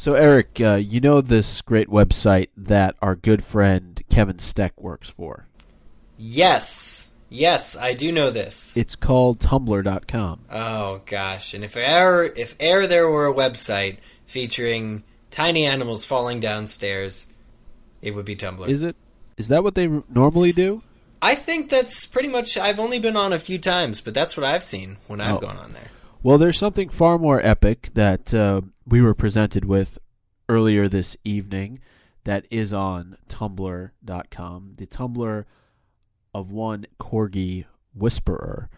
So, Eric, you know this great website that our good friend Kevin Steck works for? Yes. Yes, I do know this. It's called Tumblr.com. Oh, gosh. And if ever there were a website featuring tiny animals falling downstairs, it would be Tumblr. Is it? Is that what they normally do? I think that's pretty much... I've only been on a few times, but that's what I've seen when I've gone on there. Well, there's something far more epic that we were presented with earlier this evening that is on Tumblr.com. The Tumblr of one Corgi Whisperer.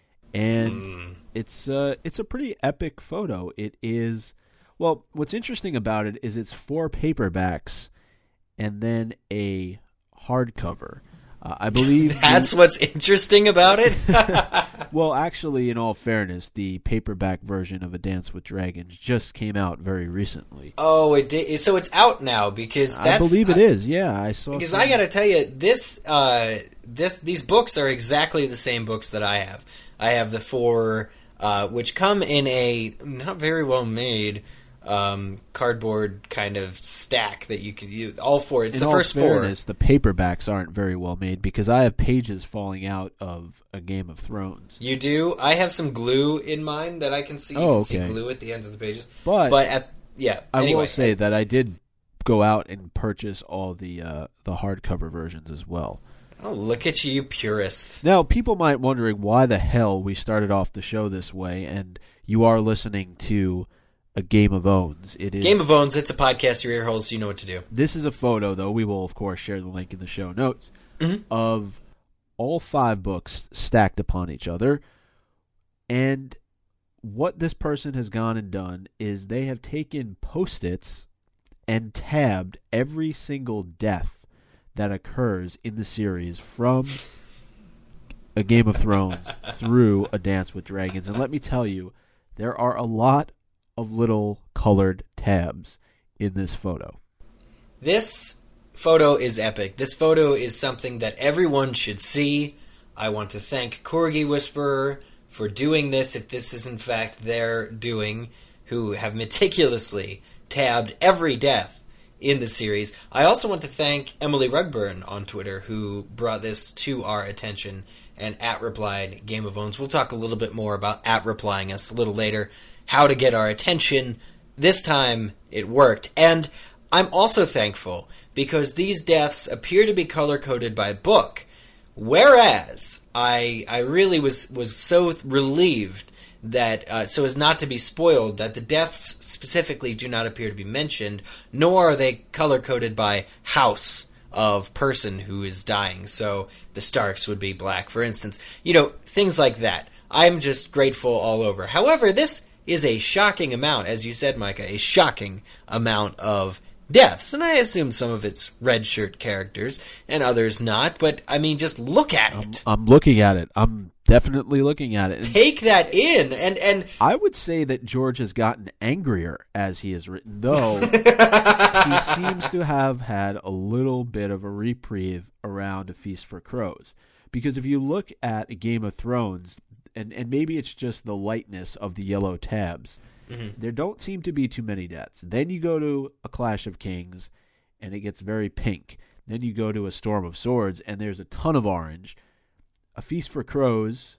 And it's a pretty epic photo. It is... Well, what's interesting about it is it's 4 paperbacks and then a hardcover. I believe... That's what's interesting about it? Well, actually, in all fairness, the paperback version of A Dance with Dragons just came out very recently. Oh, it did. So it's out now because that's... I believe it is, yeah. I saw. Because I got to tell you, these books are exactly the same books that I have. I have the 4, which come in a not very well made cardboard kind of stack that you could use. All 4. It's the first 4. In all fairness, the paperbacks aren't very well made because I have pages falling out of A Game of Thrones. You do? I have some glue in mine that I can see. You can see glue at the ends of the pages. But I will say that I did go out and purchase all the hardcover versions as well. Oh, look at you, purist. Now, people might wondering why the hell we started off the show this way, and you are listening to A Game of Owns. It is Game of Owns. It's a podcast. Your ear holes. You know what to do. This is a photo, though. We will, of course, share the link in the show notes of all 5 books stacked upon each other. And what this person has gone and done is they have taken Post-its and tabbed every single death that occurs in the series from A Game of Thrones through A Dance with Dragons. And let me tell you, there are a lot of little colored tabs in this photo. This photo is epic. This photo is something that everyone should see. I want to thank Corgi Whisperer for doing this, if this is in fact their doing, who have meticulously tabbed every death in the series. I also want to thank Emily Rugburn on Twitter, who brought this to our attention and @replied Game of Owns. We'll talk a little bit more about @replying us a little later, how to get our attention. This time it worked. And I'm also thankful because these deaths appear to be color-coded by book, whereas I really was so relieved that so as not to be spoiled, that the deaths specifically do not appear to be mentioned, nor are they color-coded by house of person who is dying. So the Starks would be black, for instance. You know, things like that. I'm just grateful all over. However, this is a shocking amount, as you said, Micah, a shocking amount of deaths. And I assume some of it's red shirt characters and others not, but I mean, just look at it. I'm looking at it. I'm definitely looking at it. Take that in. And I would say that George has gotten angrier as he has written, though he seems to have had a little bit of a reprieve around A Feast for Crows. Because if you look at A Game of Thrones, and maybe it's just the lightness of the yellow tabs, there don't seem to be too many deaths. Then you go to A Clash of Kings, and it gets very pink. Then you go to A Storm of Swords, and there's a ton of orange. A Feast for Crows,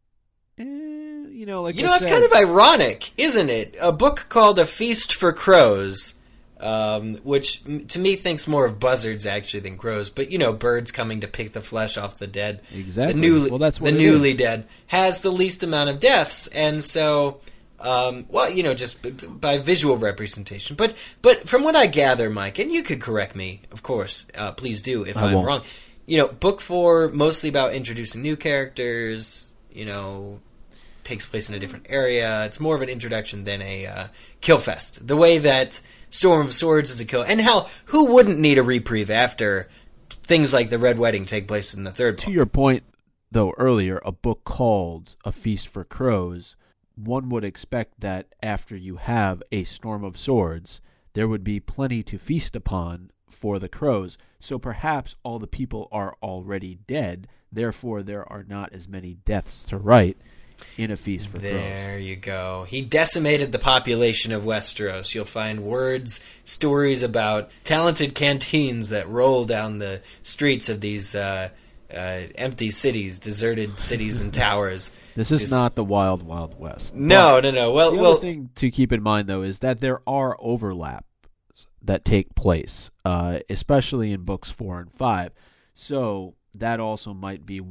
it's kind of ironic, isn't it? A book called A Feast for Crows, which to me thinks more of buzzards actually than crows, but birds coming to pick the flesh off the dead. Exactly. That's what the newly dead has the least amount of deaths, and so. Just by visual representation. But from what I gather, Mike, and you could correct me, of course, please do if I'm wrong. Book 4, mostly about introducing new characters, takes place in a different area. It's more of an introduction than a kill fest. The way that Storm of Swords is a kill. And who wouldn't need a reprieve after things like the Red Wedding take place in the third book? To your point, though, earlier, a book called A Feast for Crows, one would expect that after you have A Storm of Swords, there would be plenty to feast upon for the crows. So perhaps all the people are already dead, therefore there are not as many deaths to write in A Feast for Crows. There you go. He decimated the population of Westeros. You'll find stories about talented canteens that roll down the streets of these empty cities, deserted cities and towers. This is not the Wild Wild West. No. Well, the other thing to keep in mind, though, is that there are overlaps that take place, especially in books 4 and 5. So that also might be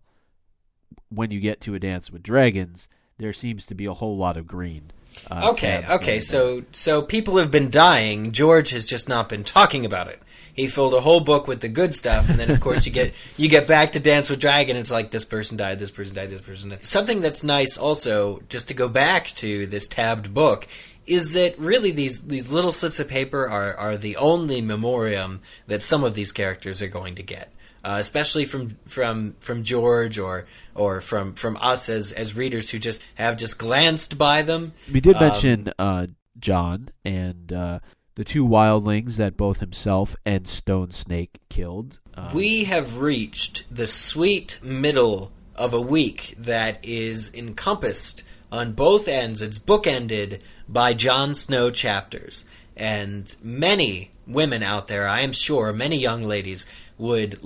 when you get to A Dance with Dragons, there seems to be a whole lot of green. Okay. So people have been dying. George has just not been talking about it. He filled a whole book with the good stuff, and then of course you get back to Dance with Dragon. It's like this person died, this person died, this person died. Something that's nice also, just to go back to this tabbed book, is that really these little slips of paper are the only memoriam that some of these characters are going to get. Especially from George or from us as readers who just have glanced by them. We did mention Jon and the 2 wildlings that both himself and Stone Snake killed. We have reached the sweet middle of a week that is encompassed on both ends. It's bookended by Jon Snow chapters. And many women out there, I am sure, many young ladies would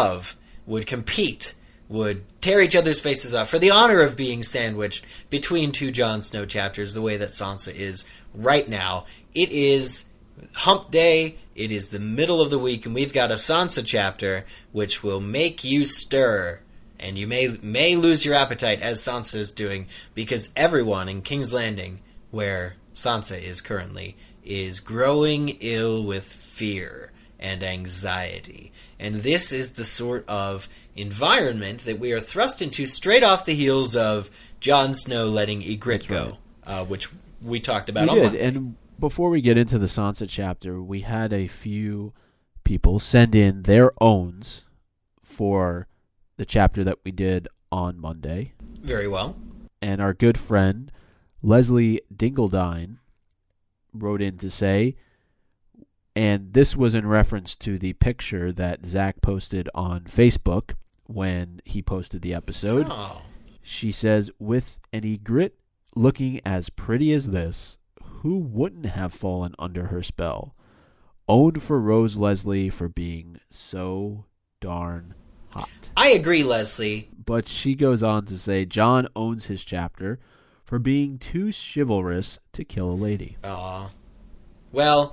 compete, would tear each other's faces off for the honor of being sandwiched between 2 Jon Snow chapters the way that Sansa is right now. It is hump day, it is the middle of the week, and we've got a Sansa chapter which will make you stir. And you may lose your appetite, as Sansa is doing, because everyone in King's Landing, where Sansa is currently, is growing ill with fear and anxiety. And this is the sort of environment that we are thrust into straight off the heels of Jon Snow letting Ygritte go, which we talked about on Monday. And before we get into the Sansa chapter, we had a few people send in their owns for the chapter that we did on Monday. Very well. And our good friend Leslie Dingledine wrote in to say, and this was in reference to the picture that Zach posted on Facebook when he posted the episode. Oh. She says, with an Ygritte looking as pretty as this, who wouldn't have fallen under her spell? Owned for Rose Leslie for being so darn hot. I agree, Leslie. But she goes on to say, Jon owns his chapter for being too chivalrous to kill a lady. Aw. Well,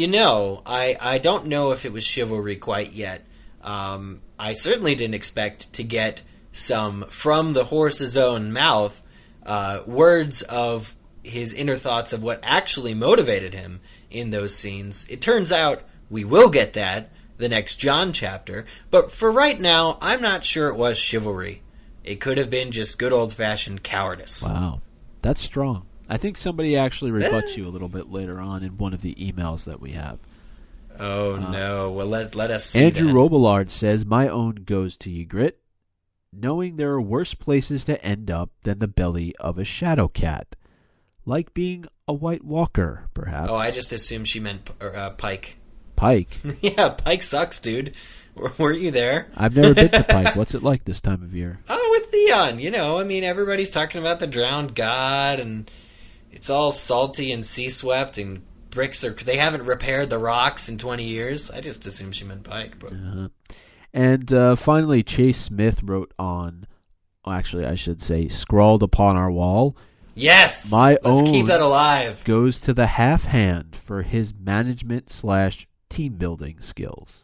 I don't know if it was chivalry quite yet. I certainly didn't expect to get some, from the horse's own mouth, words of his inner thoughts of what actually motivated him in those scenes. It turns out we will get that the next Jon chapter, but for right now, I'm not sure it was chivalry. It could have been just good old-fashioned cowardice. Wow. That's strong. I think somebody actually rebuts you a little bit later on in one of the emails that we have. Oh, no. Well, let us see Andrew then. Robillard says, my own goes to Ygritte, knowing there are worse places to end up than the belly of a shadow cat. Like being a White Walker, perhaps. Oh, I just assumed she meant Pike. Pike? Yeah, Pike sucks, dude. Weren't you there? I've never been to Pike. What's it like this time of year? Oh, with Theon, everybody's talking about the drowned god, and it's all salty and sea-swept, and they haven't repaired the rocks in 20 years. I just assumed she meant Pike. But. Uh-huh. And finally, Chase Smith wrote on, actually, I should say, scrawled upon our wall, yes! Let's keep that alive. Goes to the half hand for his management/team building skills.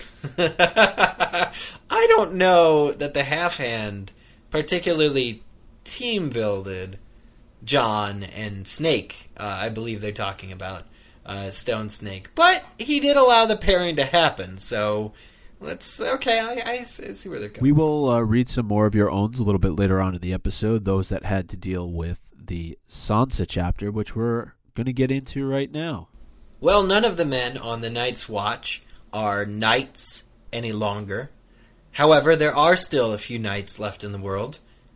I don't know that the half hand particularly team builded Jon and Snake. I believe they're talking about Stone Snake, but he did allow the pairing to happen. So I see where they're going. We will read some more of your owns a little bit later on in the episode. Those that had to deal with the Sansa chapter, which we're going to get into right now. Well, none of the men on the Night's Watch are knights any longer. However, there are still a few knights left in the world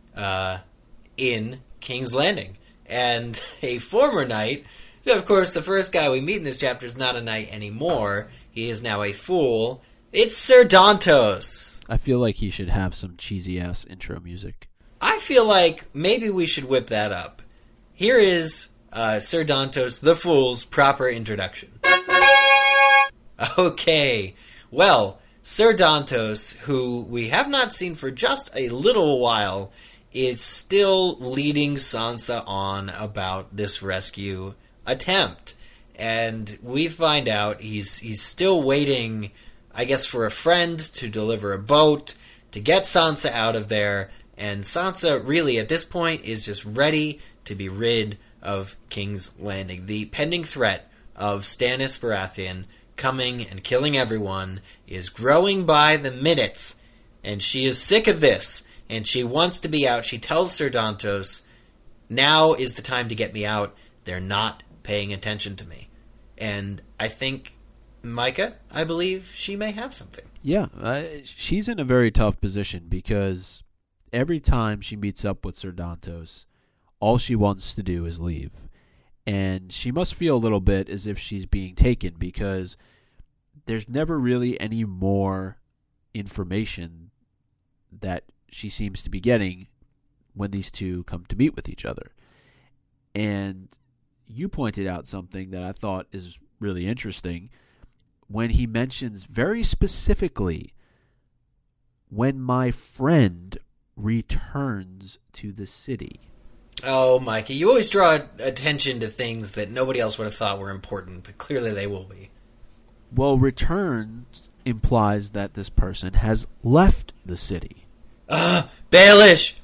in King's Landing. And a former knight, of course, the first guy we meet in this chapter is not a knight anymore. He is now a fool. It's Sir Dantos. I feel like he should have some cheesy-ass intro music. I feel like maybe we should whip that up. Here is Sir Dantos the Fool's proper introduction. Okay, well, Sir Dantos, who we have not seen for just a little while, is still leading Sansa on about this rescue attempt. And we find out he's still waiting, I guess, for a friend to deliver a boat to get Sansa out of there. And Sansa, really, at this point, is just ready to be rid of King's Landing. The pending threat of Stannis Baratheon coming and killing everyone is growing by the minutes. And she is sick of this. And she wants to be out. She tells Sir Dantos, now is the time to get me out. They're not paying attention to me. And I think Micah, I believe, she may have something. Yeah, she's in a very tough position because every time she meets up with Sir Dantos, all she wants to do is leave. And she must feel a little bit as if she's being taken because there's never really any more information that she seems to be getting when these two come to meet with each other. And you pointed out something that I thought is really interesting when he mentions very specifically, when my friend returns to the city. Oh, Micah, you always draw attention to things that nobody else would have thought were important, but clearly they will be. Well, return implies that this person has left the city. Baelish!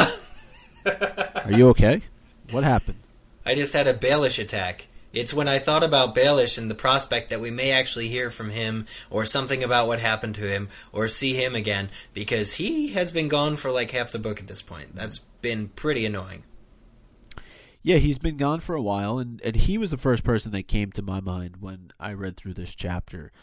Are you okay? What happened? I just had a Baelish attack. It's when I thought about Baelish and the prospect that we may actually hear from him, or something about what happened to him, or see him again, because he has been gone for like half the book at this point. That's been pretty annoying. Yeah, he's been gone for a while, and he was the first person that came to my mind when I read through this chapter.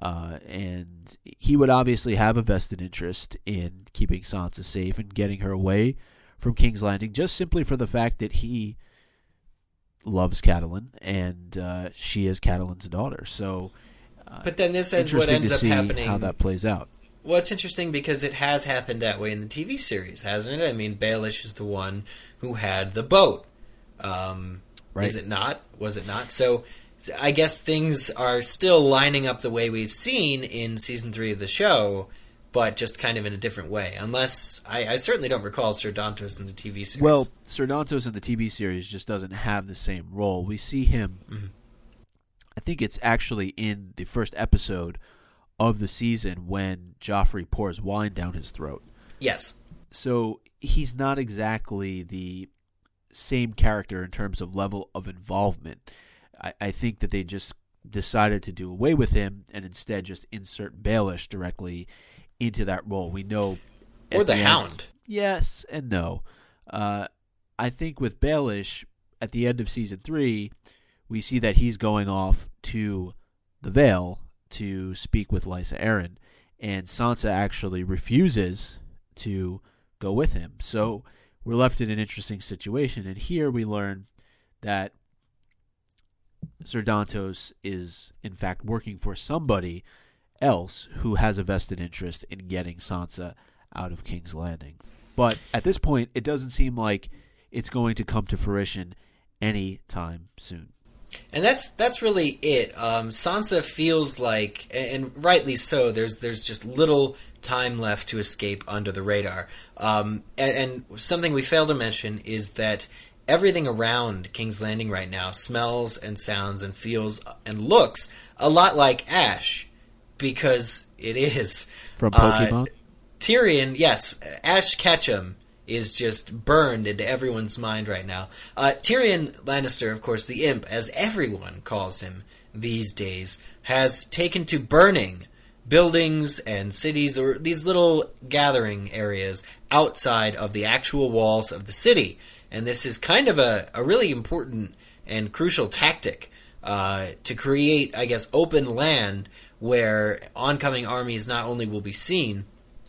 And he would obviously have a vested interest in keeping Sansa safe and getting her away from King's Landing, just simply for the fact that he loves Catelyn, and she is Catelyn's daughter. So, but then this is what ends up happening. How that plays out. Well, it's interesting because it has happened that way in the TV series, hasn't it? I mean, Baelish is the one who had the boat. Right. Is it not? Was it not? So I guess things are still lining up the way we've seen in Season 3 of the show, but just kind of in a different way. Unless, I certainly don't recall Sir Dantos in the TV series. Well, Sir Dantos in the TV series just doesn't have the same role. We see him, I think it's actually in the first episode of the season when Joffrey pours wine down his throat. Yes. So he's not exactly the same character in terms of level of involvement. I think that they just decided to do away with him and instead just insert Baelish directly into that role. We know, or the Hound. Yes and no. I think with Baelish at the end of season 3, we see that he's going off to the Vale to speak with Lysa Arryn, and Sansa actually refuses to go with him. So we're left in an interesting situation, and here we learn that Sir Dantos is, in fact, working for somebody else who has a vested interest in getting Sansa out of King's Landing. But at this point, it doesn't seem like it's going to come to fruition anytime soon. And that's really it. Sansa feels like, and rightly so, there's just little time left to escape under the radar. And something we failed to mention is that everything around King's Landing right now smells and sounds and feels and looks a lot like Ash, because it is. From Pokemon? Tyrion, yes, Ash Ketchum is just burned into everyone's mind right now. Tyrion Lannister, of course, the Imp, as everyone calls him these days, has taken to burning buildings and cities, or these little gathering areas outside of the actual walls of the city. And this is kind of a really important and crucial tactic to create, I guess, open land where oncoming armies not only will be seen,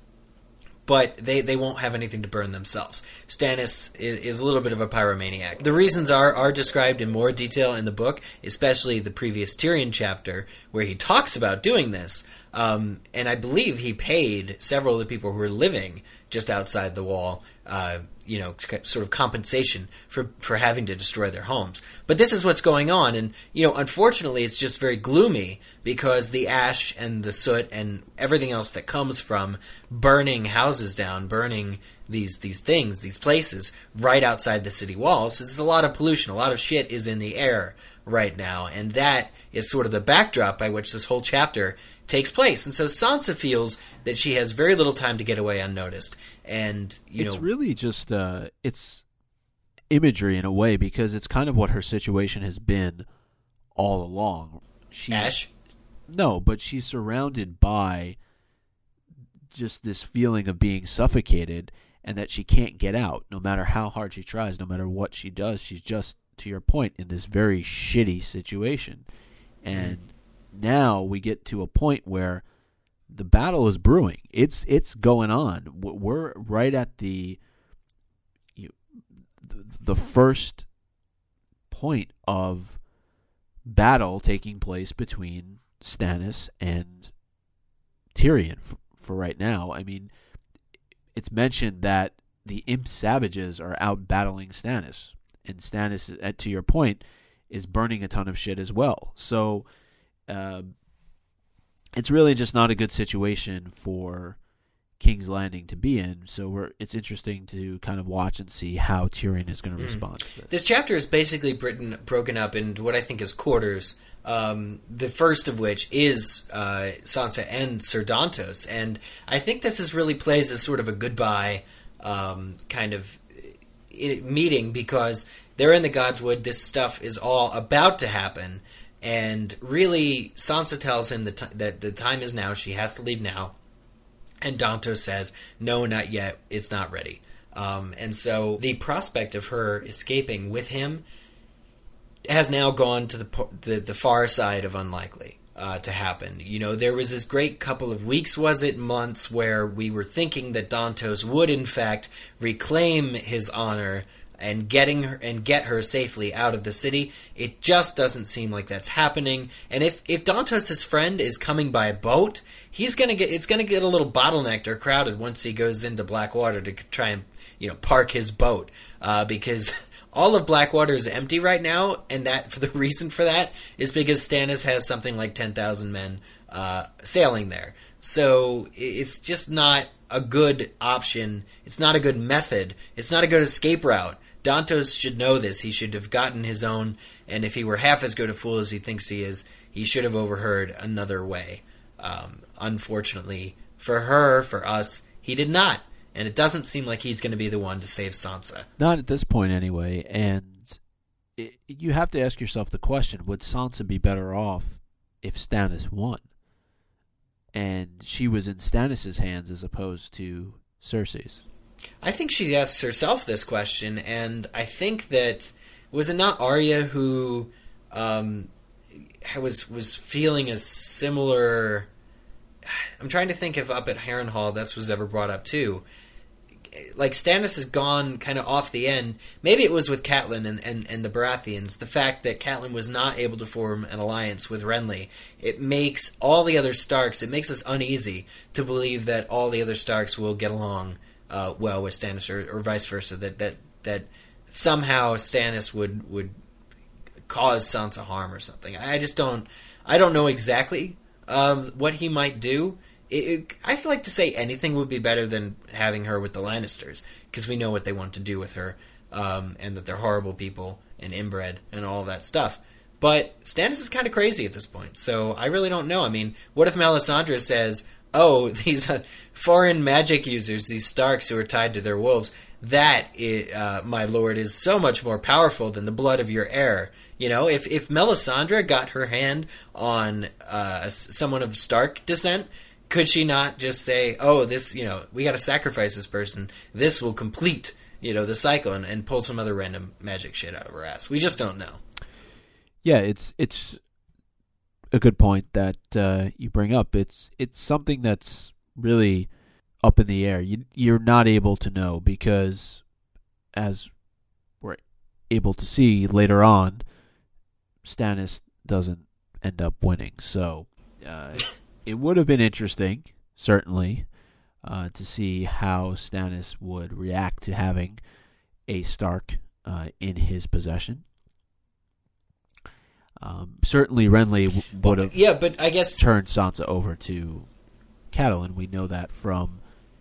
but they won't have anything to burn themselves. Stannis is a little bit of a pyromaniac. The reasons are described in more detail in the book, especially the previous Tyrion chapter, where he talks about doing this. And I believe he paid several of the people who were living just outside the wall sort of compensation for having to destroy their homes. But this is what's going on, and unfortunately, it's just very gloomy because the ash and the soot and everything else that comes from burning houses down, burning these things, these places right outside the city walls. There's a lot of pollution, a lot of shit is in the air right now, and that is sort of the backdrop by which this whole chapter takes place. And so Sansa feels that she has very little time to get away unnoticed. And it's really just it's imagery in a way, because it's kind of what her situation has been all along. Ash? No, but she's surrounded by just this feeling of being suffocated and that she can't get out. No matter how hard she tries, no matter what she does, she's just, to your point, in this very shitty situation. And now we get to a point where the battle is brewing. It's going on. We're right at the first point of battle taking place between Stannis and Tyrion for right now. I mean, it's mentioned that the Imp Savages are out battling Stannis, and Stannis, to your point, is burning a ton of shit as well. So it's really just not a good situation for King's Landing to be in. So it's interesting to kind of watch and see how Tyrion is going to respond to this. This chapter is basically broken up into what I think is quarters. The first of which is Sansa and Ser Dantos, and I think this really plays as sort of a goodbye kind of meeting, because they're in the Godswood. This stuff is all about to happen, and really Sansa tells him that the time is now. She has to leave now, and Dantos says, "No, not yet. It's not ready." And so the prospect of her escaping with him has now gone to the far side of unlikely to happen. There was this great couple of weeks, months, where we were thinking that Dantos would in fact reclaim his honor and get her safely out of the city. It just doesn't seem like that's happening. And if Dantos' friend is coming by boat, it's gonna get a little bottlenecked or crowded once he goes into Blackwater to try and park his boat, because all of Blackwater is empty right now, and the reason for that is because Stannis has something like 10,000 men sailing there. So it's just not a good option. It's not a good method. It's not a good escape route. Dantos should know this. He should have gotten his own, and if he were half as good a fool as he thinks he is, he should have overheard another way. Unfortunately for her, for us, he did not. And it doesn't seem like he's going to be the one to save Sansa. Not at this point, anyway. And you have to ask yourself the question, would Sansa be better off if Stannis won? And she was in Stannis' hands as opposed to Cersei's. I think she asks herself this question, and I think that, was it not Arya who was feeling a similar... I'm trying to think if up at Harrenhal this was ever brought up too. Like, Stannis has gone kind of off the end. Maybe it was with Catelyn and the Baratheons. The fact that Catelyn was not able to form an alliance with Renly, it makes all the other Starks, it makes us uneasy to believe that all the other Starks will get along well with Stannis, or vice versa. That somehow Stannis would cause Sansa harm or something. I don't know exactly what he might do. I feel like to say anything would be better than having her with the Lannisters, because we know what they want to do with her, and that they're horrible people and inbred and all that stuff. But Stannis is kind of crazy at this point, so I really don't know. I mean, what if Melisandre says, "Oh, these foreign magic users, these Starks who are tied to their wolves, that, my lord, is so much more powerful than the blood of your heir." If Melisandre got her hand on someone of Stark descent, could she not just say, "Oh, this, we got to sacrifice this person. This will complete, the cycle," and pull some other random magic shit out of her ass? We just don't know. Yeah, it's a good point that you bring up. It's something that's really up in the air. You're not able to know, because, as we're able to see later on, Stannis doesn't end up winning. So it would have been interesting, certainly, to see how Stannis would react to having a Stark in his possession. Certainly, Renly would have but I guess turned Sansa over to Catelyn. We know that from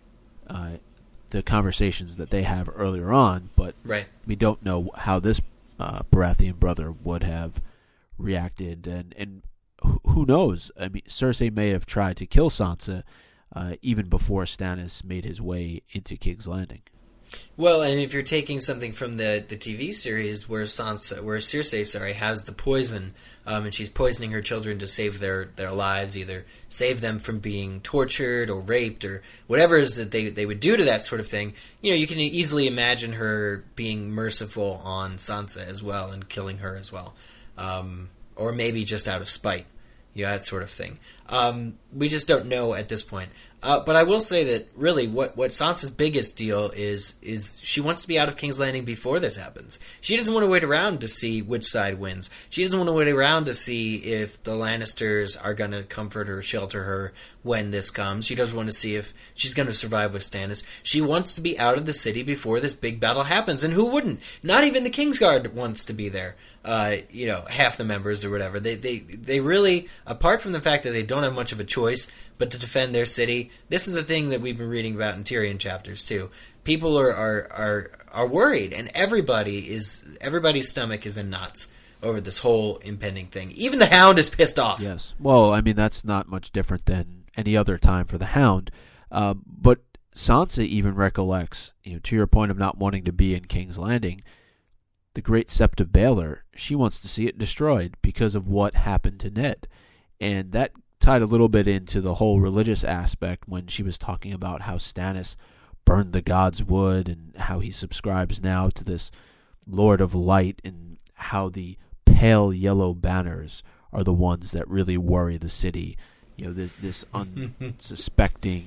the conversations that they have earlier on, but we don't know how this Baratheon brother would have reacted, and who knows? I mean, Cersei may have tried to kill Sansa even before Stannis made his way into King's Landing. Well, and if you're taking something from the TV series where Cersei has the poison, and she's poisoning her children to save their lives, either save them from being tortured or raped or whatever it is that they would do to that sort of thing, you can easily imagine her being merciful on Sansa as well and killing her as well. Or maybe just out of spite, that sort of thing. We just don't know at this point. But I will say that really what Sansa's biggest deal is she wants to be out of King's Landing before this happens. She doesn't want to wait around to see which side wins. She doesn't want to wait around to see if the Lannisters are going to comfort or shelter her when this comes. She doesn't want to see if she's going to survive with Stannis. She wants to be out of the city before this big battle happens. And who wouldn't? Not even the Kingsguard wants to be there. Half the members or whatever. They really, apart from the fact that they don't have much of a choice but to defend their city, this is the thing that we've been reading about in Tyrion chapters too. People are worried, and everybody's stomach is in knots over this whole impending thing. Even the Hound is pissed off. Yes. Well, I mean, that's not much different than any other time for the Hound. But Sansa even recollects, to your point of not wanting to be in King's Landing, the great Sept of Baelor, she wants to see it destroyed because of what happened to Ned. And that tied a little bit into the whole religious aspect when she was talking about how Stannis burned the gods' wood and how he subscribes now to this Lord of Light, and how the pale yellow banners are the ones that really worry the city. This unsuspecting,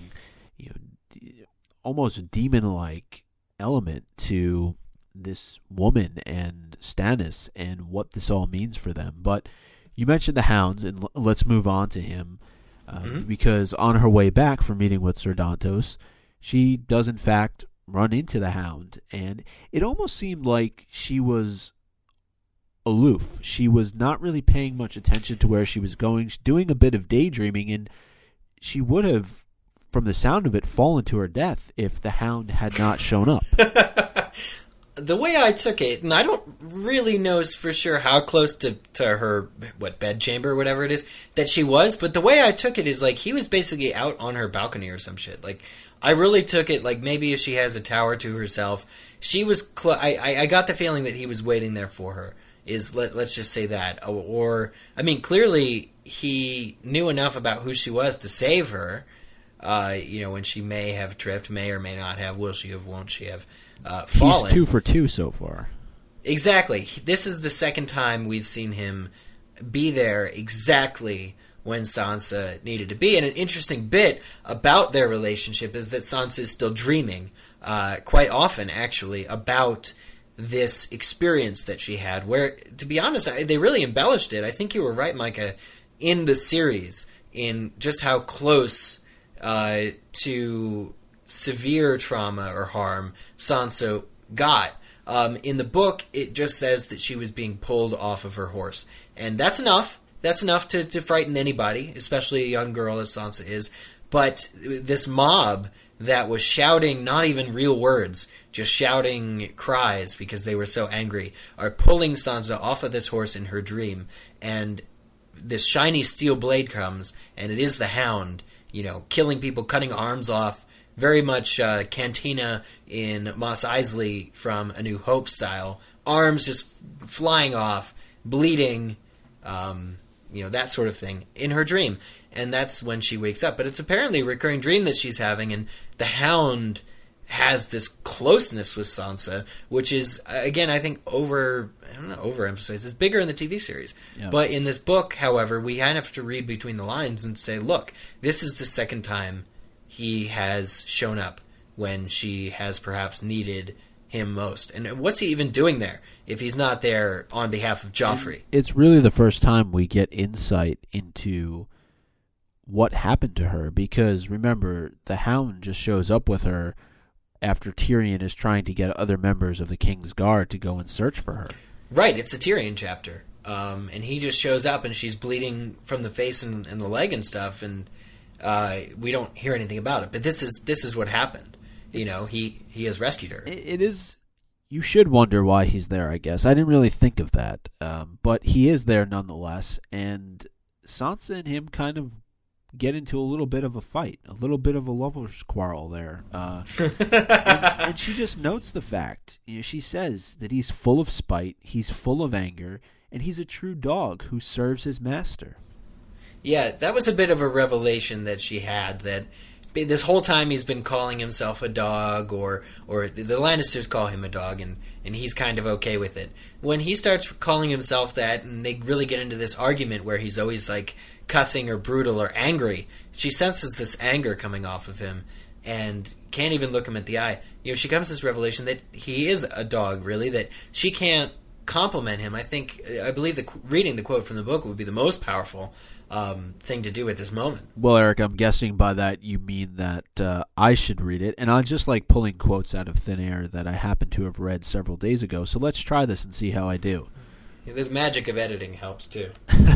almost demon-like element to this woman and Stannis and what this all means for them. But you mentioned the Hound, and let's move on to him, because on her way back from meeting with Ser Dantos, she does in fact run into the Hound, and it almost seemed like she was aloof. She was not really paying much attention to where she was going. She's doing a bit of daydreaming, and she would have, from the sound of it, fallen to her death if the Hound had not shown up. The way I took it, and I don't really know for sure how close to her, bedchamber or whatever it is, that she was, but the way I took it is like he was basically out on her balcony or some shit. Like, I really took it like maybe if she has a tower to herself. She was, I got the feeling that he was waiting there for her, let's just say that. Or, I mean, clearly he knew enough about who she was to save her, when she may have tripped, may or may not have, will she have, won't she have, fallen. He's 2 for 2 so far. Exactly. This is the second time we've seen him be there exactly when Sansa needed to be. And an interesting bit about their relationship is that Sansa is still dreaming, quite often actually, about this experience that she had, where, to be honest, they really embellished it. I think you were right, Micah, in the series, in just how close to severe trauma or harm Sansa got. In the book, it just says that she was being pulled off of her horse. And that's enough. That's enough to frighten anybody, especially a young girl as Sansa is. But this mob that was shouting not even real words, just shouting cries because they were so angry, are pulling Sansa off of this horse in her dream. And this shiny steel blade comes, and it is the Hound, killing people, cutting arms off, very much Cantina in Mos Eisley from A New Hope style. Arms just flying off, bleeding, that sort of thing in her dream. And that's when she wakes up. But it's apparently a recurring dream that she's having, and the Hound has this closeness with Sansa, which is, again, I think overemphasized. It's bigger in the TV series. Yeah. But in this book, however, we kind of have to read between the lines and say, look, this is the second time he has shown up when she has perhaps needed him most. And what's he even doing there if he's not there on behalf of Joffrey? It's really the first time we get insight into what happened to her, because remember, the Hound just shows up with her after Tyrion is trying to get other members of the King's Guard to go and search for her. Right, it's a Tyrion chapter. And he just shows up and she's bleeding from the face and the leg and stuff, and we don't hear anything about it. But this is what happened. He has rescued her. It is. You should wonder why he's there, I guess. I didn't really think of that. But he is there nonetheless, and Sansa and him kind of get into a little bit of a fight, a little bit of a lover's quarrel there. And she just notes the fact. She says that he's full of spite, he's full of anger, and he's a true dog who serves his master. Yeah, that was a bit of a revelation that she had, that this whole time he's been calling himself a dog, or the Lannisters call him a dog, and he's kind of okay with it. When he starts calling himself that, and they really get into this argument where he's always like cussing or brutal or angry, she senses this anger coming off of him and can't even look him at the eye. She comes to this revelation that he is a dog, really, that she can't compliment him. I believe reading the quote from the book would be the most powerful thing to do at this moment. Well, Eric, I'm guessing by that you mean that I should read it, and I just like pulling quotes out of thin air that I happen to have read several days ago, so let's try this and see how I do. This magic of editing helps, too.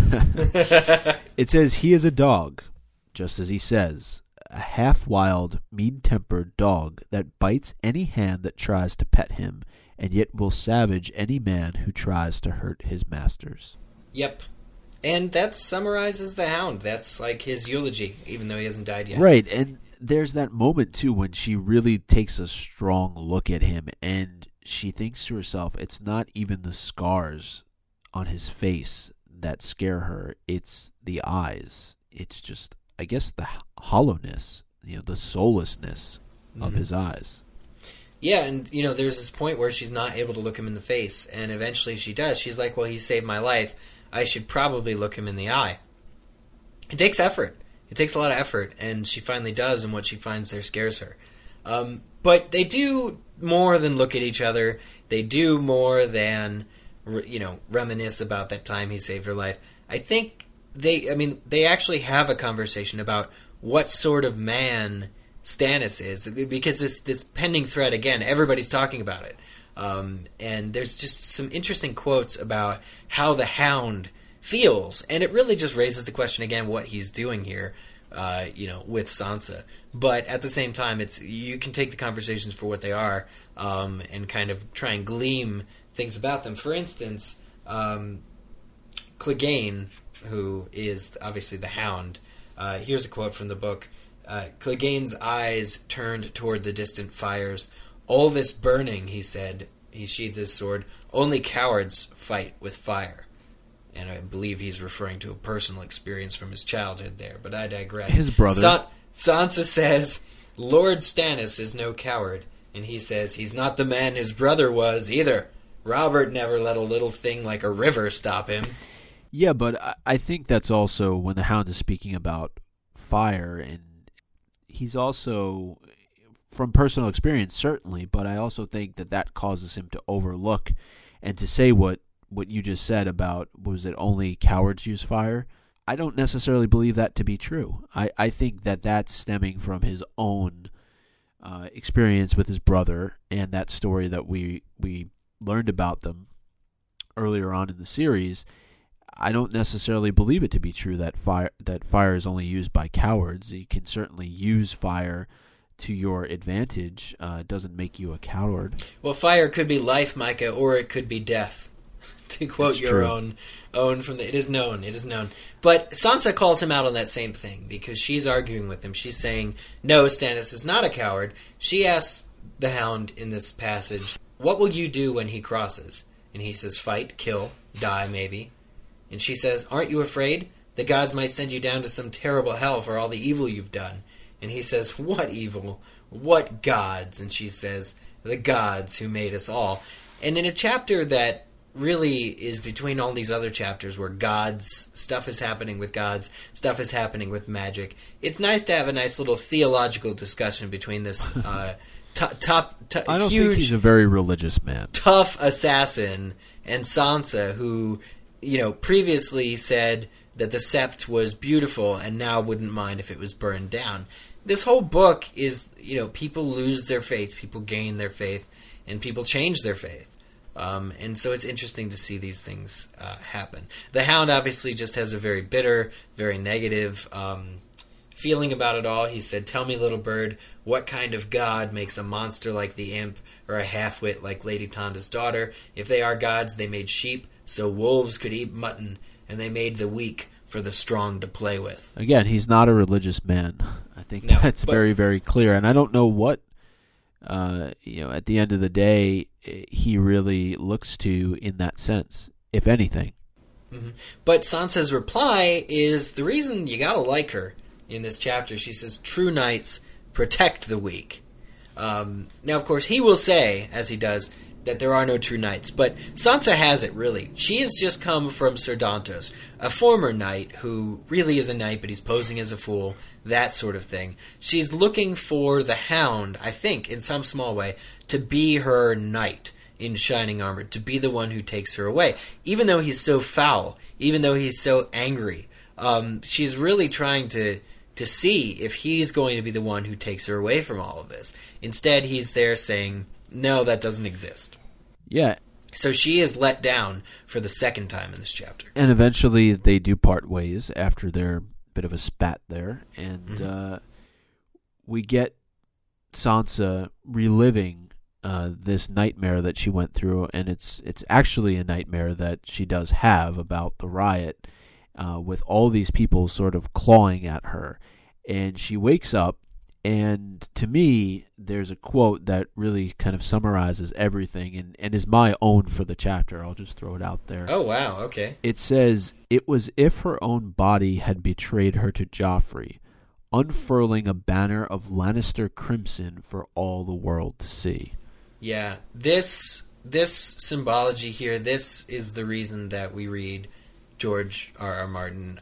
It says, he is a dog, just as he says, a half-wild, mean-tempered dog that bites any hand that tries to pet him, and yet will savage any man who tries to hurt his masters. Yep. And that summarizes the Hound. That's like his eulogy, even though he hasn't died yet. Right, and there's that moment, too, when she really takes a strong look at him, and she thinks to herself, it's not even the scars on his face that scare her, it's the eyes. It's just, I guess, the hollowness, the soullessness of his eyes. Yeah, and, there's this point where she's not able to look him in the face, and eventually she does. She's like, well, he saved my life. I should probably look him in the eye. It takes effort. It takes a lot of effort, and she finally does, and what she finds there scares her. But they do more than look at each other. They do more than, reminisce about that time he saved her life. I think they actually have a conversation about what sort of man Stannis is, because this pending threat, again, everybody's talking about it. And there's just some interesting quotes about how the Hound feels, and it really just raises the question again what he's doing here, with Sansa. But at the same time, you can take the conversations for what they are, and kind of try and glean things about them. For instance, Clegane, who is obviously the Hound, here's a quote from the book. Clegane's eyes turned toward the distant fires. All this burning, he said. He sheathed his sword. Only cowards fight with fire. And I believe he's referring to a personal experience from his childhood there, but I digress. His brother. Sansa says, Lord Stannis is no coward. And he says, he's not the man his brother was, either. Robert never let a little thing like a river stop him. Yeah, but I think that's also when the Hound is speaking about fire, and he's also, from personal experience, certainly, but I also think that causes him to overlook and to say what you just said about, was it only cowards use fire? I don't necessarily believe that to be true. I think that's stemming from his own experience with his brother, and that story that we learned about them earlier on in the series. I don't necessarily believe it to be true that fire is only used by cowards. You can certainly use fire to your advantage. It doesn't make you a coward. Well, fire could be life, Micah, or it could be death. To quote your own from the, it is known. But Sansa calls him out on that same thing, because she's arguing with him. She's saying, no, Stannis is not a coward. She asks the Hound in this passage, what will you do when he crosses? And he says, fight, kill, die, maybe. And she says, aren't you afraid? The gods might send you down to some terrible hell for all the evil you've done. And he says, what evil? What gods? And she says, the gods who made us all. And in a chapter that really is between all these other chapters where stuff is happening with gods, stuff is happening with magic, it's nice to have a nice little theological discussion between this I don't think he's a very religious man. Tough assassin and Sansa, who, previously said that the sept was beautiful and now wouldn't mind if it was burned down. This whole book is, people lose their faith, people gain their faith, and people change their faith. And so it's interesting to see these things happen. The Hound obviously just has a very bitter, very negative feeling about it all. He said, "Tell me, little bird, what kind of god makes a monster like the imp or a half-wit like Lady Tonda's daughter? If they are gods, they made sheep so wolves could eat mutton, and they made the weak for the strong to play with." Again, he's not a religious man. I think that's very, very clear. And I don't know what, at the end of the day, he really looks to in that sense, if anything. Mm-hmm. But Sansa's reply is the reason you gotta like her in this chapter. She says, "True knights protect the weak." Now, of course, he will say, as he does, that there are no true knights. But Sansa has it, really. She has just come from Ser Dantos, a former knight who really is a knight, but he's posing as a fool, that sort of thing. She's looking for the Hound, I think, in some small way, to be her knight in shining armor, to be the one who takes her away. Even though he's so foul, even though he's so angry, she's really trying to see if he's going to be the one who takes her away from all of this. Instead, he's there saying, "No, that doesn't exist." Yeah. So she is let down for the second time in this chapter. And eventually they do part ways after their bit of a spat there. And we get Sansa reliving this nightmare that she went through. And it's actually a nightmare that she does have about the riot with all these people sort of clawing at her. And she wakes up. And to me, there's a quote that really kind of summarizes everything and is my own for the chapter. I'll just throw it out there. Oh, wow, okay. It says, "It was if her own body had betrayed her to Joffrey, unfurling a banner of Lannister crimson for all the world to see." Yeah, this symbology here, this is the reason that we read George R.R. Martin.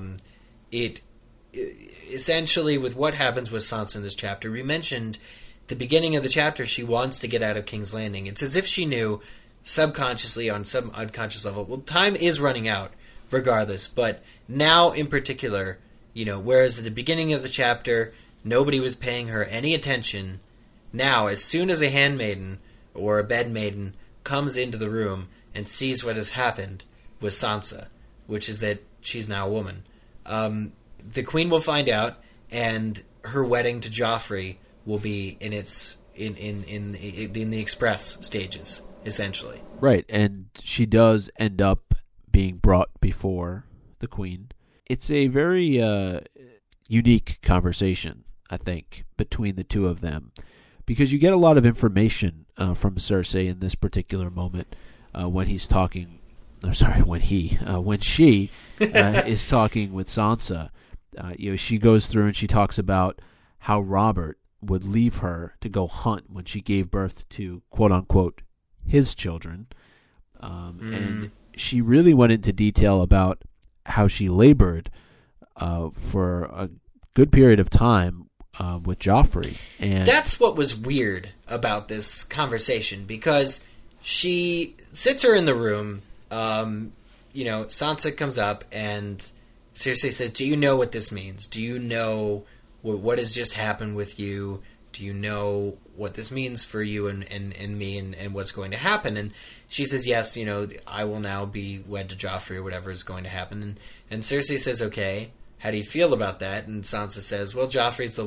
Essentially, with what happens with Sansa in this chapter, we mentioned the beginning of the chapter, she wants to get out of King's Landing. It's as if she knew, subconsciously, on some unconscious level, well, time is running out, regardless. But now, in particular, whereas at the beginning of the chapter, nobody was paying her any attention, now, as soon as a handmaiden or a bedmaiden comes into the room and sees what has happened with Sansa, which is that she's now a woman, the Queen will find out, and her wedding to Joffrey will be in the express stages, essentially. Right, and she does end up being brought before the Queen. It's a very unique conversation, I think, between the two of them, because you get a lot of information from Cersei in this particular moment when he's talking. When she is talking with Sansa. She goes through and she talks about how Robert would leave her to go hunt when she gave birth to, quote unquote, his children. And she really went into detail about how she labored for a good period of time with Joffrey. And that's what was weird about this conversation, because she sits her in the room. Sansa comes up and Cersei says, "Do you know what this means? Do you know what has just happened with you? Do you know what this means for you and me and what's going to happen?" And she says, "Yes, I will now be wed to Joffrey," or whatever is going to happen. And Cersei says, "Okay, how do you feel about that?" And Sansa says, "Well, Joffrey's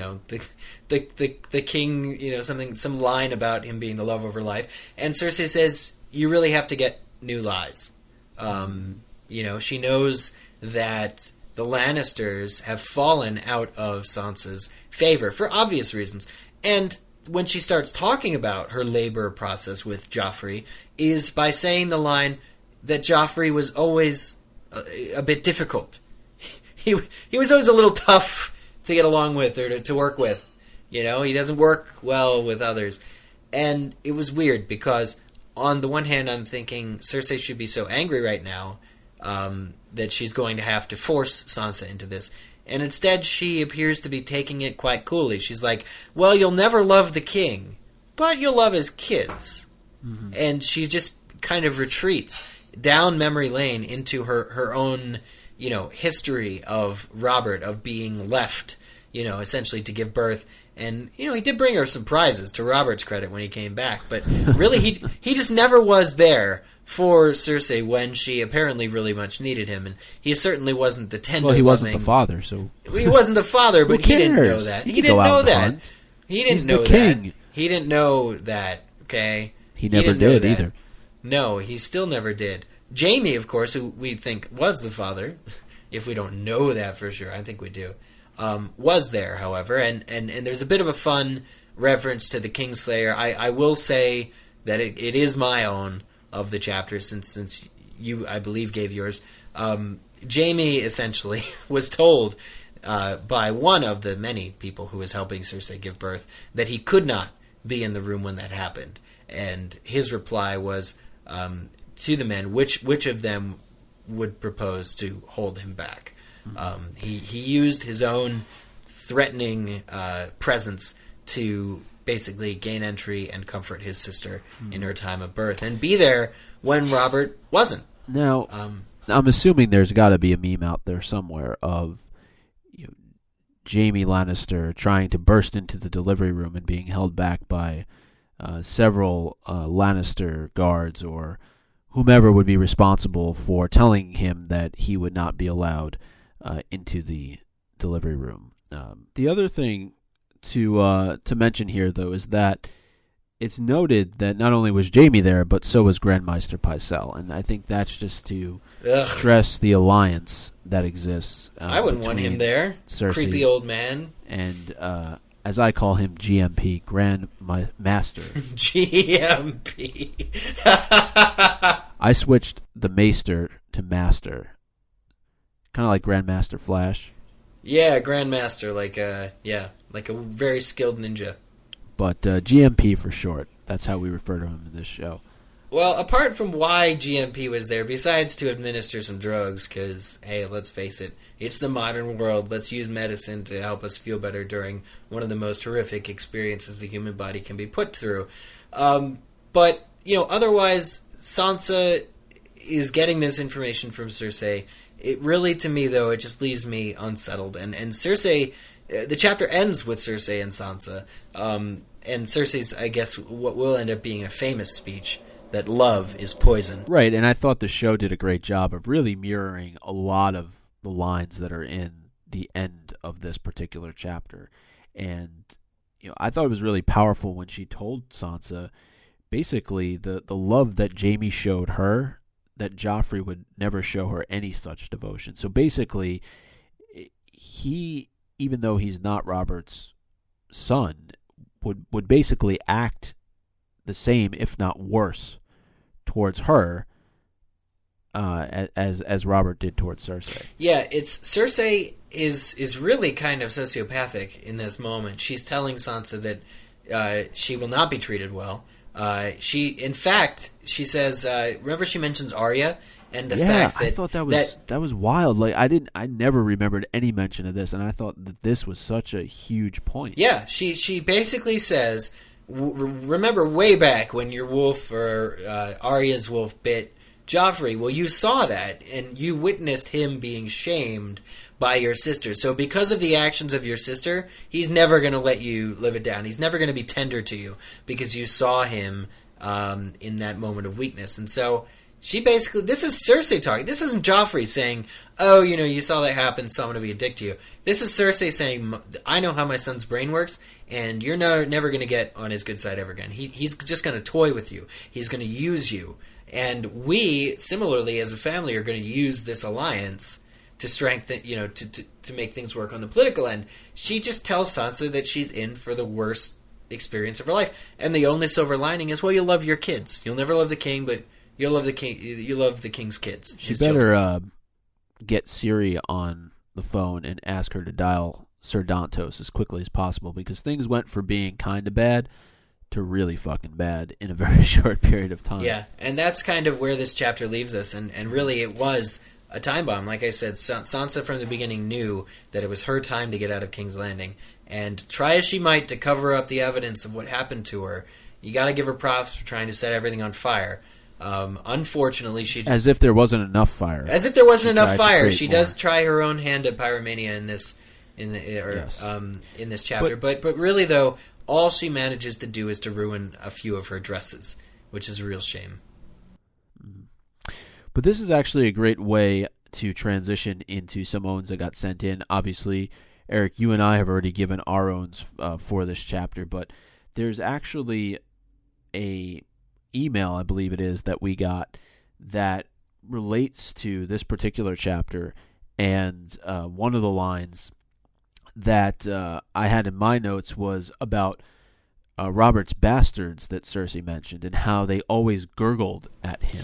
the king, some line about him being the love of her life." And Cersei says, "You really have to get new lies." She knows that the Lannisters have fallen out of Sansa's favor for obvious reasons. And when she starts talking about her labor process with Joffrey is by saying the line that Joffrey was always a bit difficult. He was always a little tough to get along with or to work with. He doesn't work well with others. And it was weird because on the one hand I'm thinking Cersei should be so angry right now that she's going to have to force Sansa into this. And instead, she appears to be taking it quite coolly. She's like, "Well, you'll never love the king, but you'll love his kids." Mm-hmm. And she just kind of retreats down memory lane into her own, history of Robert, of being left, essentially to give birth. And, he did bring her some prizes, to Robert's credit, when he came back. But really, he just never was there for Cersei when she apparently really much needed him. And he certainly wasn't the tender, Well, he wasn't the father, so... He wasn't the father, but he didn't know that. He didn't know that. He didn't know that. He didn't know that, okay? He never did, either. No, he still never did. Jaime, of course, who we think was the father, if we don't know that for sure, I think we do, was there, however, and there's a bit of a fun reference to the Kingslayer. I will say that it is my own of the chapter, since you, I believe, gave yours. Jaime, essentially, was told by one of the many people who was helping Cersei give birth that he could not be in the room when that happened. And his reply was to the men, which of them would propose to hold him back. He used his own threatening presence to basically gain entry and comfort his sister in her time of birth, and be there when Robert wasn't. Now, I'm assuming there's got to be a meme out there somewhere of Jaime Lannister trying to burst into the delivery room and being held back by several Lannister guards or whomever would be responsible for telling him that he would not be allowed into the delivery room. The other thing to mention here, though, is that it's noted that not only was Jaime there, but so was Grand Maester Pycelle, and I think that's just to stress the alliance that exists. I wouldn't want him there. Cersei creepy old man. And as I call him, GMP, Grand Master. GMP. I switched the Maester to Master, kind of like Grandmaster Flash. Yeah, Grandmaster, like a very skilled ninja. But GMP for short. That's how we refer to him in this show. Well, apart from why GMP was there, besides to administer some drugs, because, hey, let's face it, it's the modern world. Let's use medicine to help us feel better during one of the most horrific experiences the human body can be put through. But, otherwise, Sansa is getting this information from Cersei. It really, to me, though, it just leaves me unsettled. And Cersei, the chapter ends with Cersei and Sansa. And Cersei's, I guess, what will end up being a famous speech, that love is poison. Right, and I thought the show did a great job of really mirroring a lot of the lines that are in the end of this particular chapter. And, I thought it was really powerful when she told Sansa, basically, the love that Jaime showed her, that Joffrey would never show her any such devotion. So basically, he, even though he's not Robert's son, would basically act the same, if not worse, towards her as Robert did towards Cersei. Yeah, Cersei is really kind of sociopathic in this moment. She's telling Sansa that she will not be treated well. In fact, she says, remember she mentions Arya and the fact that I thought that was wild. Like I never remembered any mention of this, and I thought that this was such a huge point. Yeah, she basically says, remember way back when your wolf or Arya's wolf bit Joffrey? Well, you saw that, and you witnessed him being shamed by your sister. So because of the actions of your sister, he's never going to let you live it down. He's never going to be tender to you because you saw him in that moment of weakness. And so she basically, this is Cersei talking. This isn't Joffrey saying, oh, you saw that happen, so I'm going to be a dick to you. This is Cersei saying, I know how my son's brain works, and you're never going to get on his good side ever again. He's just going to toy with you. He's going to use you. And we, similarly, as a family, are going to use this alliance to strengthen, to make things work on the political end. She just tells Sansa that she's in for the worst experience of her life. And the only silver lining is, well, you'll love your kids. You'll never love the king, but you'll love the king. You love the king's kids. She better get Ciri on the phone and ask her to dial Sir Dantos as quickly as possible, because things went from being kind of bad to really fucking bad in a very short period of time. Yeah, and that's kind of where this chapter leaves us, and really it was a time bomb. Like I said, Sansa from the beginning knew that it was her time to get out of King's Landing, and try as she might to cover up the evidence of what happened to her, you gotta give her props for trying to set everything on fire. Unfortunately, as if there wasn't enough fire. As if there wasn't enough fire, she does try her own hand at pyromania in this in this chapter. But really, though, all she manages to do is to ruin a few of her dresses, which is a real shame. But this is actually a great way to transition into some owns that got sent in. Obviously, Eric, you and I have already given our owns for this chapter, but there's actually a email, I believe it is, that we got that relates to this particular chapter, and one of the lines that I had in my notes was about Robert's bastards that Cersei mentioned and how they always gurgled at him.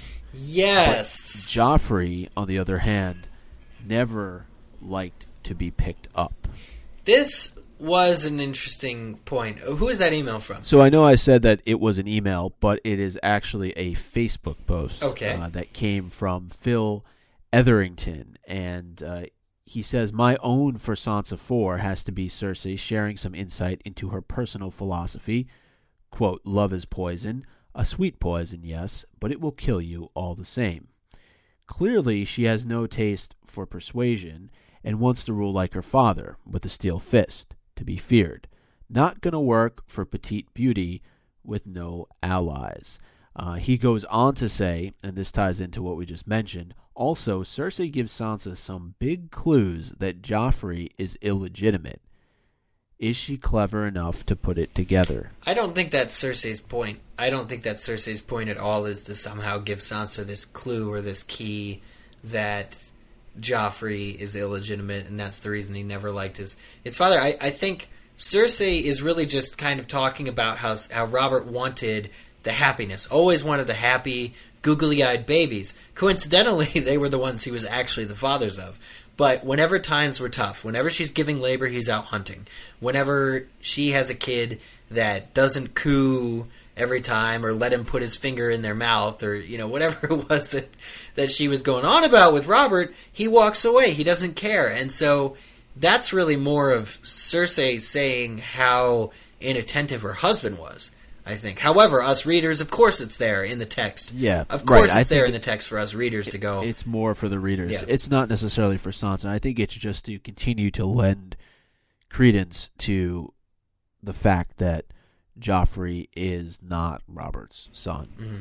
Yes. But Joffrey, on the other hand, never liked to be picked up. This was an interesting point. Who is that email from? So I know I said that it was an email, but it is actually a Facebook post that came from Phil Etherington, and he says, "My own for Sansa 4 has to be Cersei sharing some insight into her personal philosophy. Quote, love is poison. A sweet poison, yes, but it will kill you all the same. Clearly, she has no taste for persuasion and wants to rule like her father, with a steel fist, to be feared. Not gonna work for petite beauty with no allies." He goes on to say, and this ties into what we just mentioned, also, Cersei gives Sansa some big clues that Joffrey is illegitimate. Is she clever enough to put it together? I don't think that's Cersei's point. I don't think that's Cersei's point at all, is to somehow give Sansa this clue or this key that Joffrey is illegitimate, and that's the reason he never liked his father. I think Cersei is really just kind of talking about how Robert wanted the happiness, always wanted the happy, googly-eyed babies. Coincidentally, they were the ones he was actually the fathers of. But whenever times were tough, whenever she's giving labor, he's out hunting. Whenever she has a kid that doesn't coo every time or let him put his finger in their mouth or, whatever it was that she was going on about with Robert, he walks away. He doesn't care. And so that's really more of Cersei saying how inattentive her husband was, I think. However, us readers, of course it's there in the text. Yeah, of course it's there in the text for us readers to go. It's more for the readers. Yeah. It's not necessarily for Sansa. I think it's just to continue to lend credence to the fact that Joffrey is not Robert's son. Mm-hmm.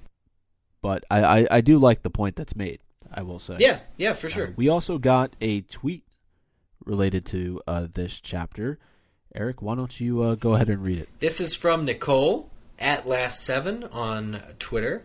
But I do like the point that's made, I will say. Yeah, for sure. We also got a tweet related to this chapter. Eric, why don't you go ahead and read it? This is from Nicole at Last7 on Twitter.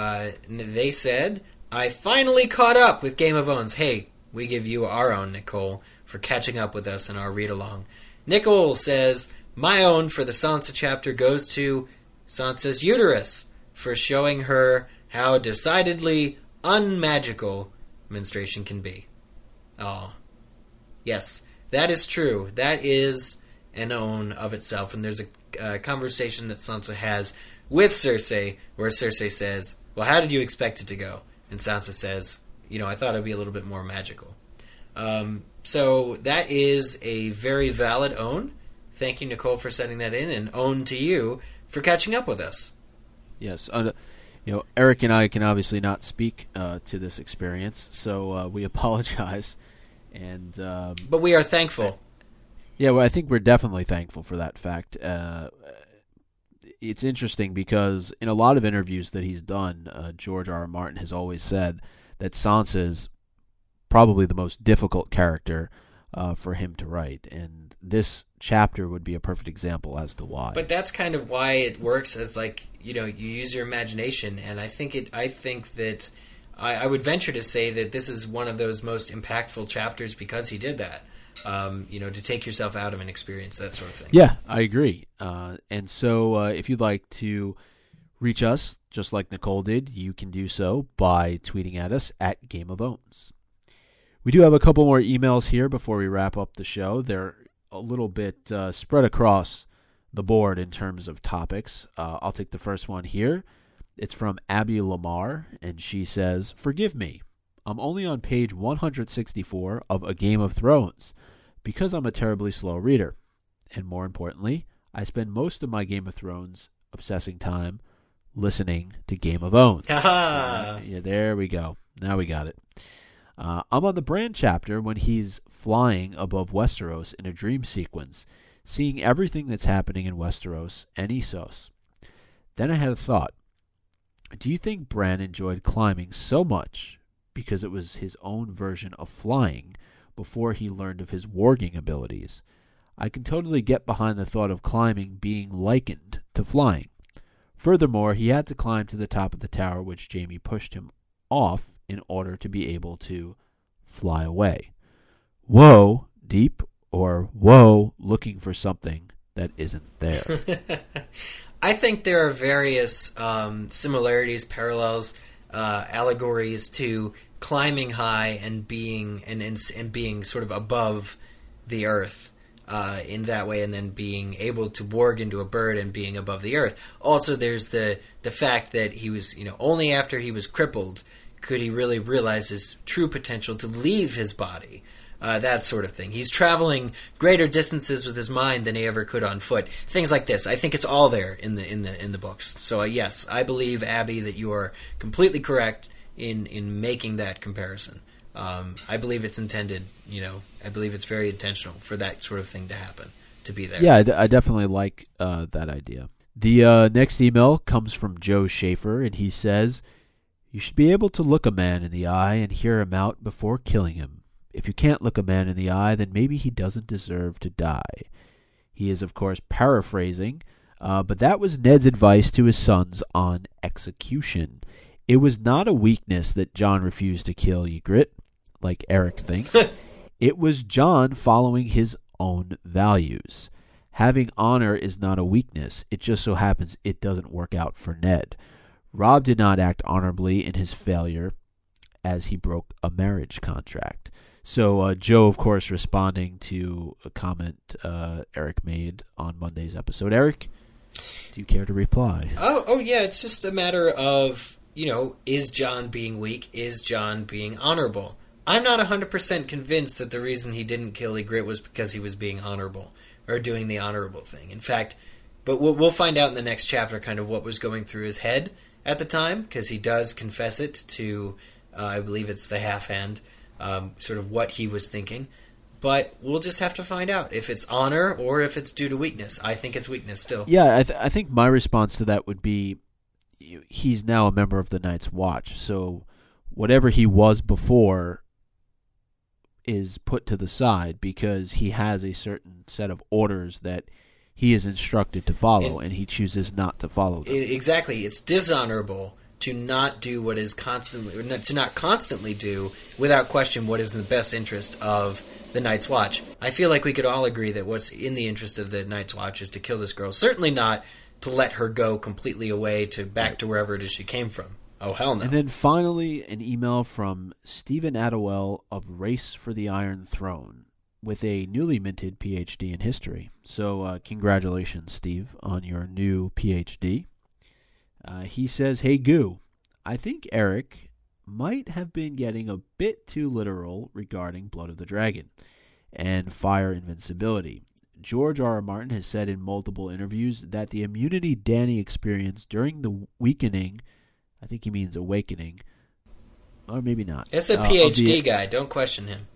They said, "I finally caught up with Game of Owns." Hey, we give you our own, Nicole, for catching up with us in our read-along. Nicole says, "My own for the Sansa chapter goes to Sansa's uterus for showing her how decidedly unmagical menstruation can be." Oh, yes, that is true. That is an own of itself. And there's a conversation that Sansa has with Cersei where Cersei says, "Well, how did you expect it to go?" And Sansa says, "I thought it would be a little bit more magical." So that is a very valid own. Thank you, Nicole, for sending that in, and own to you for catching up with us. Yes. Eric and I can obviously not speak to this experience, so we apologize. And but we are thankful. Yeah, well, I think we're definitely thankful for that fact. It's interesting because in a lot of interviews that he's done, George R. R. Martin has always said that Sansa is probably the most difficult character for him to write, and this chapter would be a perfect example as to why. But that's kind of why it works, as you use your imagination, and I think that I would venture to say that this is one of those most impactful chapters because he did that. To take yourself out of an experience, that sort of thing. Yeah, I agree. And so if you'd like to reach us, just like Nicole did, you can do so by tweeting at us at Game of Owns. We do have a couple more emails here before we wrap up the show. They're a little bit spread across the board in terms of topics. I'll take the first one here. It's from Abby Lamar, and she says, "Forgive me. I'm only on page 164 of A Game of Thrones because I'm a terribly slow reader. And more importantly, I spend most of my Game of Thrones obsessing time listening to Game of Own. Haha! Yeah, there we go. Now we got it. I'm on the Bran chapter when he's flying above Westeros in a dream sequence, seeing everything that's happening in Westeros and Essos. Then I had a thought. Do you think Bran enjoyed climbing so much because it was his own version of flying before he learned of his warging abilities? I can totally get behind the thought of climbing being likened to flying. Furthermore, he had to climb to the top of the tower, which Jaime pushed him off in order to be able to fly away. Whoa, deep, or whoa, looking for something that isn't there. I think there are various similarities, parallels, allegories to climbing high and being and being sort of above the earth in that way, and then being able to warg into a bird and being above the earth. Also, there's the fact that he was, only after he was crippled could he really realize his true potential to leave his body. That sort of thing. He's traveling greater distances with his mind than he ever could on foot. Things like this. I think it's all there in the books. So yes, I believe, Abby, that you are completely correct in making that comparison. I believe it's intended. I believe it's very intentional for that sort of thing to happen, to be there. Yeah, I definitely like that idea. The next email comes from Joe Schaefer, and he says, "You should be able to look a man in the eye and hear him out before killing him. If you can't look a man in the eye, then maybe he doesn't deserve to die." He is, of course, paraphrasing, but that was Ned's advice to his sons on execution. It was not a weakness that Jon refused to kill Ygritte, like Eric thinks. It was Jon following his own values. Having honor is not a weakness. It just so happens it doesn't work out for Ned. Robb did not act honorably in his failure, as he broke a marriage contract. So Joe, of course, responding to a comment Eric made on Monday's episode. Eric, do you care to reply? Oh yeah, it's just a matter of, is Jon being weak? Is Jon being honorable? I'm not 100% convinced that the reason he didn't kill Ygritte was because he was being honorable or doing the honorable thing. In fact, but we'll find out in the next chapter kind of what was going through his head at the time, because he does confess it to, I believe it's the Half-Hand, sort of what he was thinking. But we'll just have to find out if it's honor or if it's due to weakness. I think it's weakness still. Yeah, I think my response to that would be, he's now a member of the Night's Watch, so whatever he was before is put to the side because he has a certain set of orders that he is instructed to follow, and he chooses not to follow them. Exactly. It's dishonorable to not do what is constantly do, without question, what is in the best interest of the Night's Watch. I feel like we could all agree that what's in the interest of the Night's Watch is to kill this girl. Certainly not to let her go completely away back to wherever it is she came from. Oh, hell no. And then finally, an email from Stephen Attewell of Race for the Iron Throne with a newly minted PhD in history. So congratulations, Steve, on your new PhD. He says, "Hey, Goo, I think Eric might have been getting a bit too literal regarding Blood of the Dragon and fire invincibility. George R. R. Martin has said in multiple interviews that the immunity Dany experienced during the weakening," I think he means awakening, or maybe not. It's a PhD guy. Don't question him.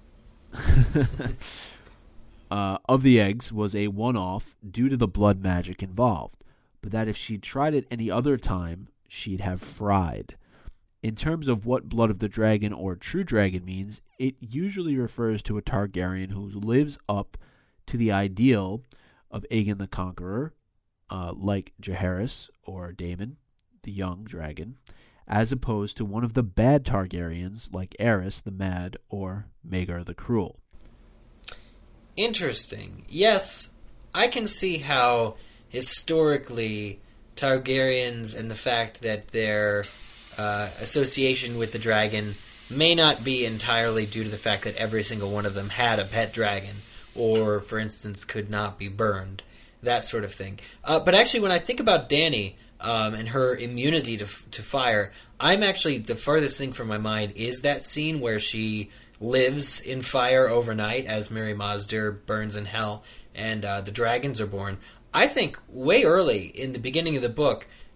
Of the eggs was a one-off due to the blood magic involved, but that if she'd tried it any other time, she'd have fried. In terms of what Blood of the Dragon or True Dragon means, it usually refers to a Targaryen who lives up to the ideal of Aegon the Conqueror, like Jaehaerys or Daemon, the young dragon, as opposed to one of the bad Targaryens like Aerys the Mad or Maegor the Cruel. Interesting. Yes, I can see how historically Targaryens and the fact that their association with the dragon may not be entirely due to the fact that every single one of them had a pet dragon, or, for instance, could not be burned, that sort of thing. But actually, when I think about Dany and her immunity to fire, I'm actually, the farthest thing from my mind is that scene where she lives in fire overnight as Mary Mazdur burns in hell and the dragons are born. I think way early in the beginning of the book,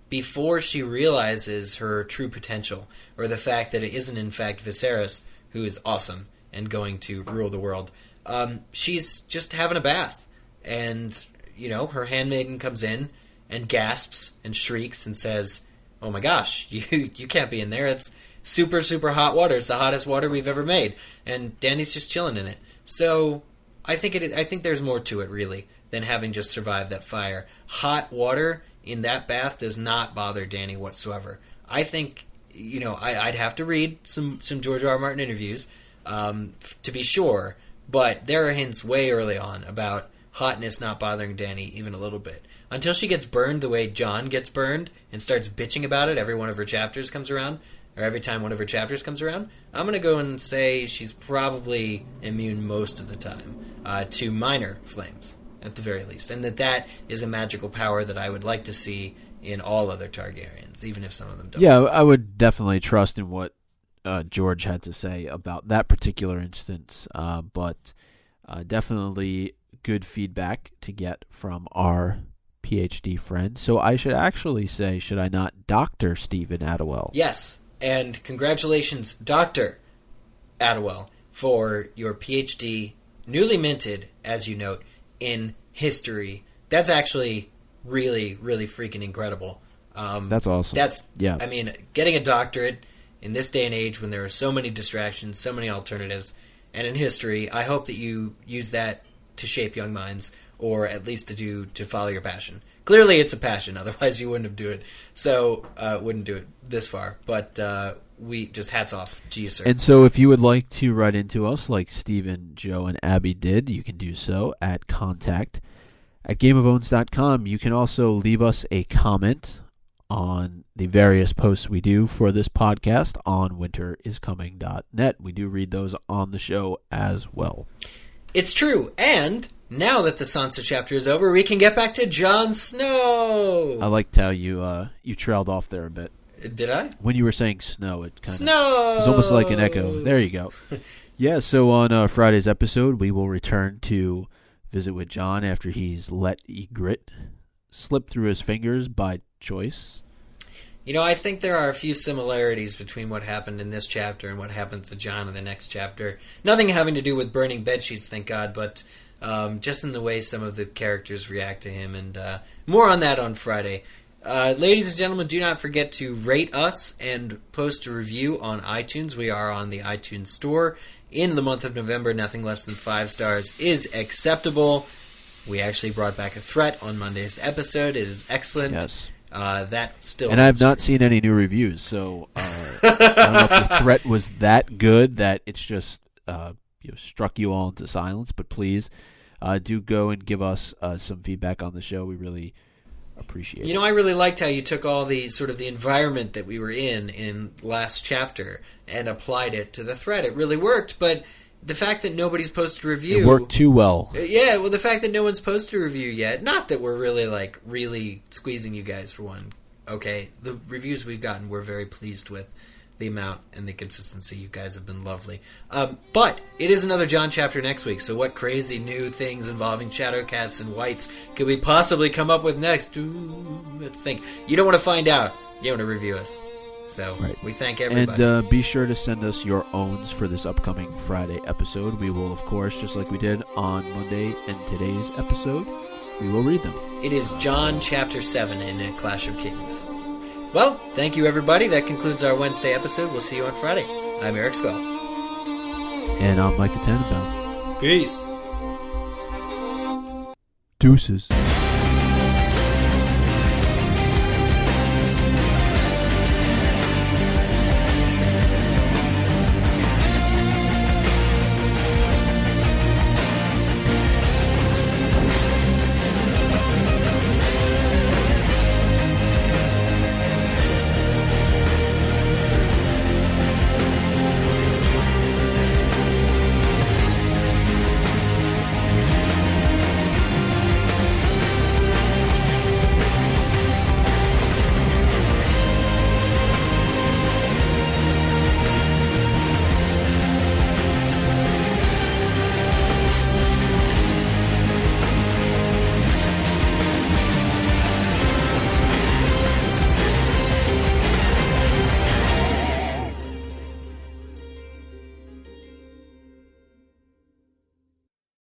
before she realizes her true potential, or the fact that it isn't in fact Viserys, who is awesome and going to rule the world. She's just having a bath, and her handmaiden comes in and gasps and shrieks and says, "Oh my gosh, you can't be in there! It's super, super hot water. It's the hottest water we've ever made." And Dany's just chilling in it. So I think there's more to it, really, than having just survived that fire. Hot water in that bath does not bother Dany whatsoever. I think, I'd have to read some George R. R. Martin interviews to be sure, but there are hints way early on about hotness not bothering Dany even a little bit. Until she gets burned the way Jon gets burned and starts bitching about it every one of her chapters comes around, or every time one of her chapters comes around, I'm going to go and say she's probably immune most of the time to minor flames, at the very least. And that is a magical power that I would like to see in all other Targaryens, even if some of them don't. Yeah, I would definitely trust in what George had to say about that particular instance, but definitely good feedback to get from our PhD friend. So I should actually say, should I not, Dr. Stephen Attewell? Yes, and congratulations, Dr. Attewell, for your PhD, newly minted, as you note, in history. That's actually really, really freaking incredible. That's awesome. I mean, getting a doctorate in this day and age when there are so many distractions, so many alternatives, and in history, I hope that you use that to shape young minds, or at least to follow your passion. Clearly, it's a passion. Otherwise, you wouldn't do it. So, wouldn't do it this far. But we just hats off to you, sir. And so, if you would like to write into us like Stephen, Joe, and Abby did, you can do so at contact@gameofowns.com. You can also leave us a comment on the various posts we do for this podcast on winteriscoming.net. We do read those on the show as well. It's true, and now that the Sansa chapter is over, we can get back to Jon Snow. I liked how you trailed off there a bit. Did I? When you were saying snow, it kind Snow! It was almost like an echo. There you go. Yeah, so on Friday's episode, we will return to visit with Jon after he's let Ygritte slip through his fingers by choice. I think there are a few similarities between what happened in this chapter and what happens to Jon in the next chapter. Nothing having to do with burning bedsheets, thank God, but just in the way some of the characters react to him, and more on that on Friday. Ladies and gentlemen, do not forget to rate us and post a review on iTunes. We are on the iTunes store. In the month of November, nothing less than 5 stars is acceptable. We actually brought back a threat on Monday's episode. It is excellent. Yes. That still. And I have not seen any new reviews, so I don't know if the threat was that good that it's just struck you all into silence. But please do go and give us some feedback on the show. We really appreciate it. I really liked how you took all the sort of the environment that we were in last chapter and applied it to the thread. It really worked, but the fact that nobody's posted a review... It worked too well. Yeah, well, the fact that no one's posted a review yet, not that we're really squeezing you guys for one, okay? The reviews we've gotten, we're very pleased with the amount and the consistency. You guys have been lovely. But it is another Jon chapter next week, so what crazy new things involving Shadowcats and Whites could we possibly come up with next? Ooh, let's think. You don't want to find out. You want to review us. So right. We thank everybody. And be sure to send us your owns for this upcoming Friday episode. We will, of course, just like we did on Monday and today's episode, we will read them. It is Jon Chapter 7 in A Clash of Kings. Well, thank you, everybody. That concludes our Wednesday episode. We'll see you on Friday. I'm Eric Skull. And I'm Micah Tannenbaum. Peace. Deuces.